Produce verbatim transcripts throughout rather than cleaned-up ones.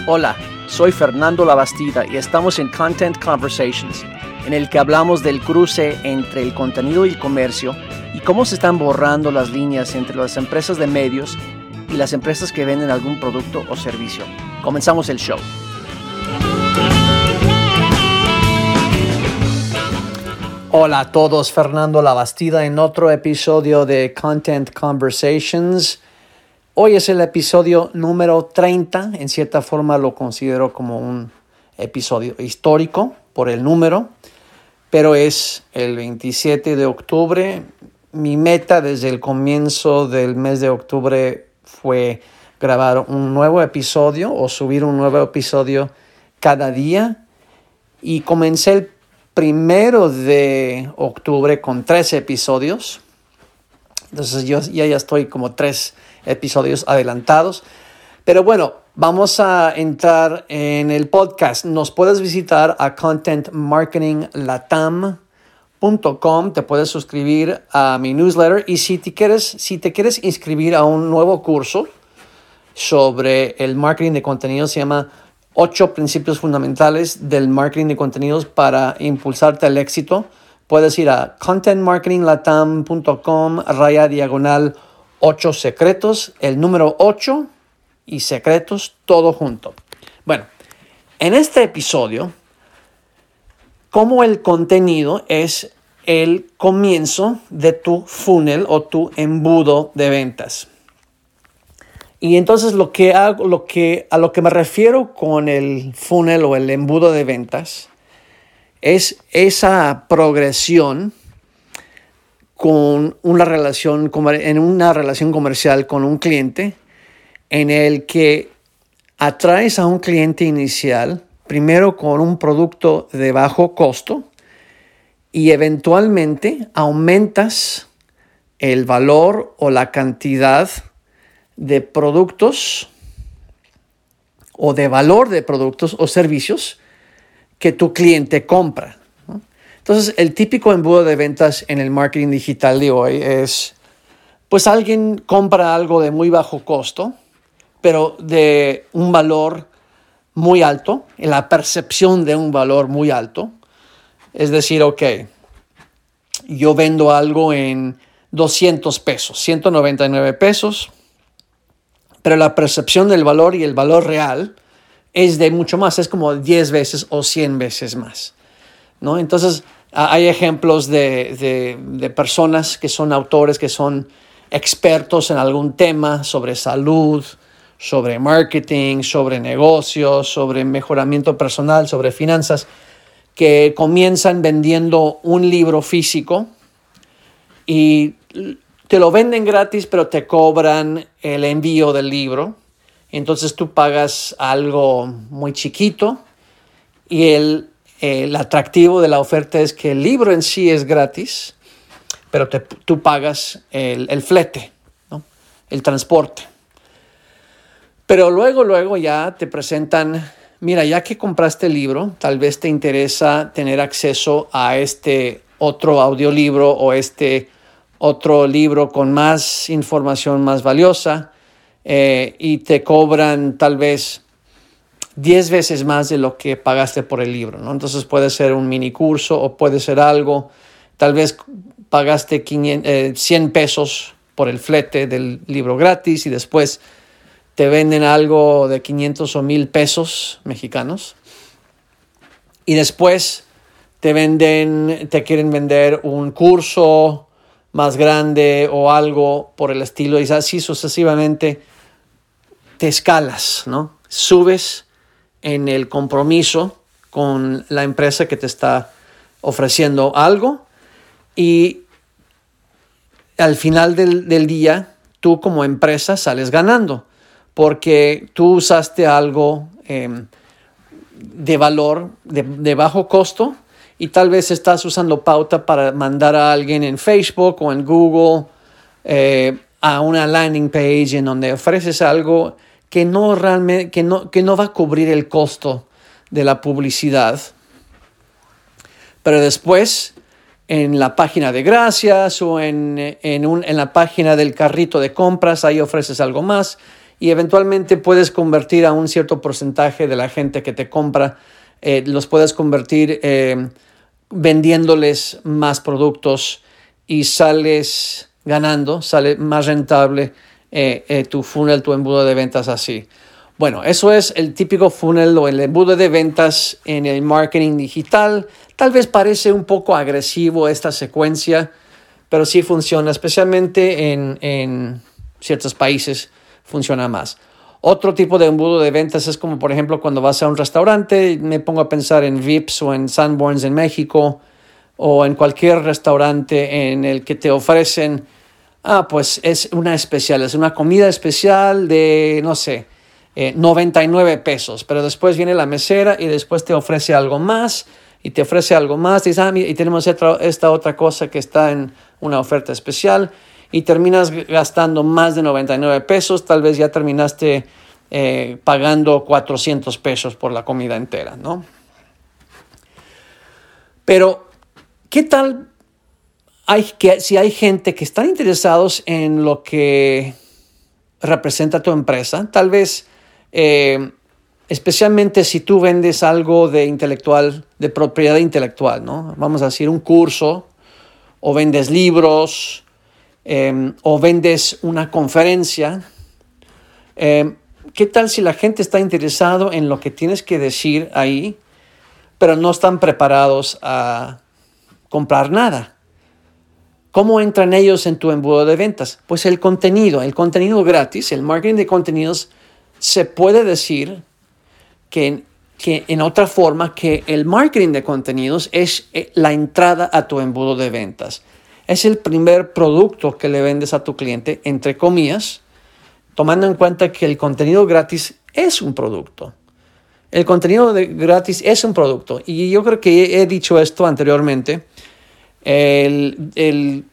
Hola, soy Fernando Labastida y estamos en Content Conversations, en el que hablamos del cruce entre el contenido y el comercio y cómo se están borrando las líneas entre las empresas de medios y las empresas que venden algún producto o servicio. Comenzamos el show. Hola a todos, Fernando Labastida en otro episodio de Content Conversations. Hoy es el episodio número treinta, en cierta forma lo considero como un episodio histórico por el número, pero es el veintisiete de octubre. Mi meta desde el comienzo del mes de octubre fue grabar un nuevo episodio o subir un nuevo episodio cada día y comencé el primero de octubre con tres episodios. Entonces yo ya, ya estoy como tres episodios adelantados. Pero bueno, vamos a entrar en el podcast. Nos puedes visitar a content marketing latam punto com. Te puedes suscribir a mi newsletter. Y si te quieres, si te quieres inscribir a un nuevo curso sobre el marketing de contenidos, se llama ocho principios fundamentales del marketing de contenidos para impulsarte al éxito. Puedes ir a content marketing latam punto com, raya diagonal ocho secretos, el número ocho y secretos, todo junto. Bueno, en este episodio, cómo el contenido es el comienzo de tu funnel o tu embudo de ventas. Y entonces lo que hago, lo que, a lo que me refiero con el funnel o el embudo de ventas es esa progresión con una relación, en una relación comercial con un cliente en el que atraes a un cliente inicial primero con un producto de bajo costo y eventualmente aumentas el valor o la cantidad de productos o de valor de productos o servicios que tu cliente compra, ¿no? Entonces, el típico embudo de ventas en el marketing digital de hoy es, pues alguien compra algo de muy bajo costo, pero de un valor muy alto, en la percepción de un valor muy alto. Es decir, ok, yo vendo algo en doscientos pesos, ciento noventa y nueve pesos, pero la percepción del valor y el valor real es de mucho más, es como diez veces o cien veces más, ¿no? Entonces, hay ejemplos de, de, de personas que son autores, que son expertos en algún tema sobre salud, sobre marketing, sobre negocios, sobre mejoramiento personal, sobre finanzas, que comienzan vendiendo un libro físico y te lo venden gratis, pero te cobran el envío del libro. Entonces tú pagas algo muy chiquito y el, el atractivo de la oferta es que el libro en sí es gratis, pero te, tú pagas el, el flete, ¿no? El transporte. Pero luego, luego ya te presentan, mira, ya que compraste el libro, tal vez te interesa tener acceso a este otro audiolibro o este otro libro con más información más valiosa. Eh, y te cobran tal vez diez veces más de lo que pagaste por el libro, ¿no? Entonces puede ser un mini curso o puede ser algo, tal vez pagaste quinientos, eh, cien pesos por el flete del libro gratis y después te venden algo de quinientos o mil pesos mexicanos y después te venden, te quieren vender un curso más grande o algo por el estilo y así sucesivamente. Te escalas, ¿no? Subes en el compromiso con la empresa que te está ofreciendo algo y al final del, del día tú como empresa sales ganando porque tú usaste algo eh, de valor, de, de bajo costo y tal vez estás usando pauta para mandar a alguien en Facebook o en Google eh, a una landing page en donde ofreces algo que no realmente que no, que no va a cubrir el costo de la publicidad. Pero después, en la página de gracias o en, en, un, en la página del carrito de compras, ahí ofreces algo más y eventualmente puedes convertir a un cierto porcentaje de la gente que te compra, eh, los puedes convertir eh, vendiéndoles más productos y sales ganando, sale más rentable eh, eh, tu funnel, tu embudo de ventas así. Bueno, eso es el típico funnel o el embudo de ventas en el marketing digital. Tal vez parece un poco agresivo esta secuencia, pero sí funciona, especialmente en, en ciertos países funciona más. Otro tipo de embudo de ventas es como, por ejemplo, cuando vas a un restaurante, me pongo a pensar en Vips o en Sanborns en México o en cualquier restaurante en el que te ofrecen, ah, pues es una especial, es una comida especial de, no sé, eh, noventa y nueve pesos, pero después viene la mesera y después te ofrece algo más y te ofrece algo más y, dices, ah, y tenemos esta, esta otra cosa que está en una oferta especial y terminas gastando más de noventa y nueve pesos, tal vez ya terminaste eh, pagando cuatrocientos pesos por la comida entera, ¿no? Pero, ¿qué tal hay que, si hay gente que están interesados en lo que representa tu empresa? Tal vez, eh, especialmente si tú vendes algo de intelectual, de propiedad intelectual, ¿no? Vamos a decir un curso, o vendes libros, eh, o vendes una conferencia. Eh, ¿Qué tal si la gente está interesado en lo que tienes que decir ahí, pero no están preparados a comprar nada? ¿Cómo entran ellos en tu embudo de ventas? Pues el contenido, el contenido gratis, el marketing de contenidos, se puede decir que, que en otra forma que el marketing de contenidos es la entrada a tu embudo de ventas. Es el primer producto que le vendes a tu cliente, entre comillas, tomando en cuenta que el contenido gratis es un producto. El contenido de gratis es un producto. Y yo creo que he dicho esto anteriormente. El, el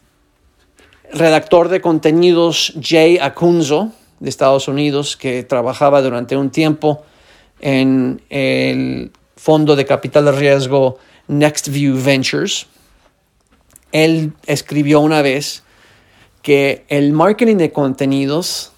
redactor de contenidos Jay Acunzo de Estados Unidos, que trabajaba durante un tiempo en el fondo de capital de riesgo NextView Ventures, él escribió una vez que el marketing de contenidos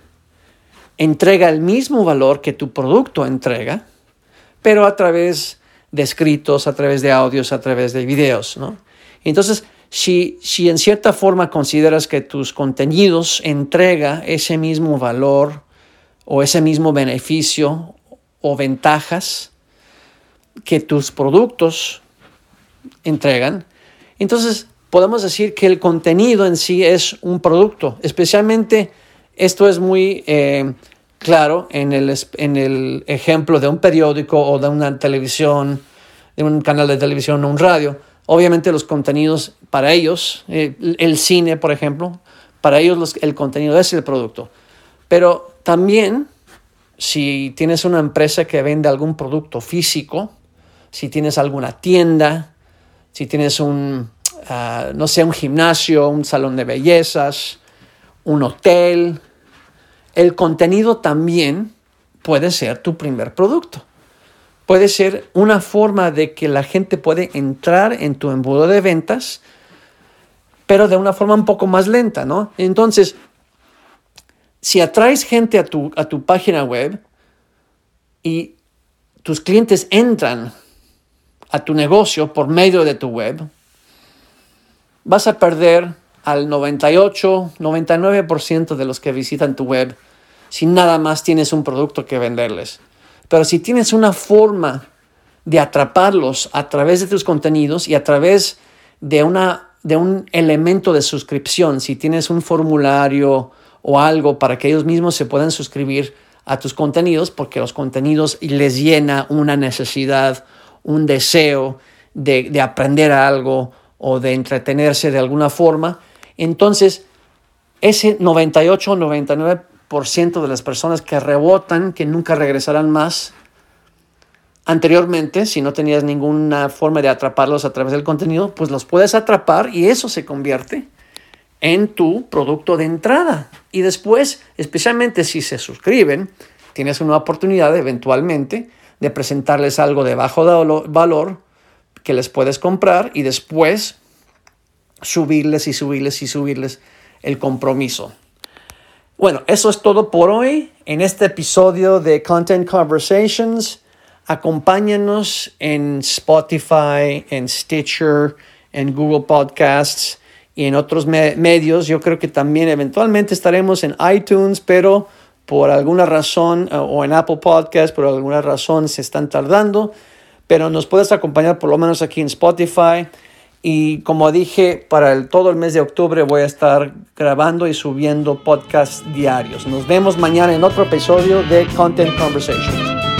entrega el mismo valor que tu producto entrega, pero a través de escritos, a través de audios, a través de videos, ¿no? Entonces, si, si en cierta forma consideras que tus contenidos entrega ese mismo valor o ese mismo beneficio o ventajas que tus productos entregan, entonces podemos decir que el contenido en sí es un producto. Especialmente esto es muy eh, claro en el, en el ejemplo de un periódico o de una televisión, de un canal de televisión o un radio. Obviamente los contenidos para ellos, eh, el cine por ejemplo, para ellos los, el contenido es el producto. Pero también si tienes una empresa que vende algún producto físico, si tienes alguna tienda, si tienes un, uh, no sé, un gimnasio, un salón de bellezas, un hotel, el contenido también puede ser tu primer producto. Puede ser una forma de que la gente puede entrar en tu embudo de ventas, pero de una forma un poco más lenta, ¿no? Entonces, si atraes gente a tu, a tu página web y tus clientes entran a tu negocio por medio de tu web, vas a perder al noventa y ocho, noventa y nueve por ciento de los que visitan tu web si nada más tienes un producto que venderles. Pero si tienes una forma de atraparlos a través de tus contenidos y a través de, una, de un elemento de suscripción, si tienes un formulario o algo para que ellos mismos se puedan suscribir a tus contenidos, porque los contenidos les llena una necesidad, un deseo de, de aprender algo o de entretenerse de alguna forma, entonces ese noventa y ocho o noventa y nueve por ciento de las personas que rebotan, que nunca regresarán más anteriormente, si no tenías ninguna forma de atraparlos a través del contenido, pues los puedes atrapar y eso se convierte en tu producto de entrada. Y después, especialmente si se suscriben, tienes una oportunidad eventualmente de presentarles algo de bajo valor que les puedes comprar y después subirles y subirles y subirles el compromiso. Bueno, eso es todo por hoy en este episodio de Content Conversations. Acompáñanos en Spotify, en Stitcher, en Google Podcasts y en otros me- medios. Yo creo que también eventualmente estaremos en iTunes, pero por alguna razón, uh, o en Apple Podcasts, por alguna razón se están tardando. Pero nos puedes acompañar por lo menos aquí en Spotify. Y como dije, para el, todo el mes de octubre voy a estar grabando y subiendo podcasts diarios. Nos vemos mañana en otro episodio de Content Conversations.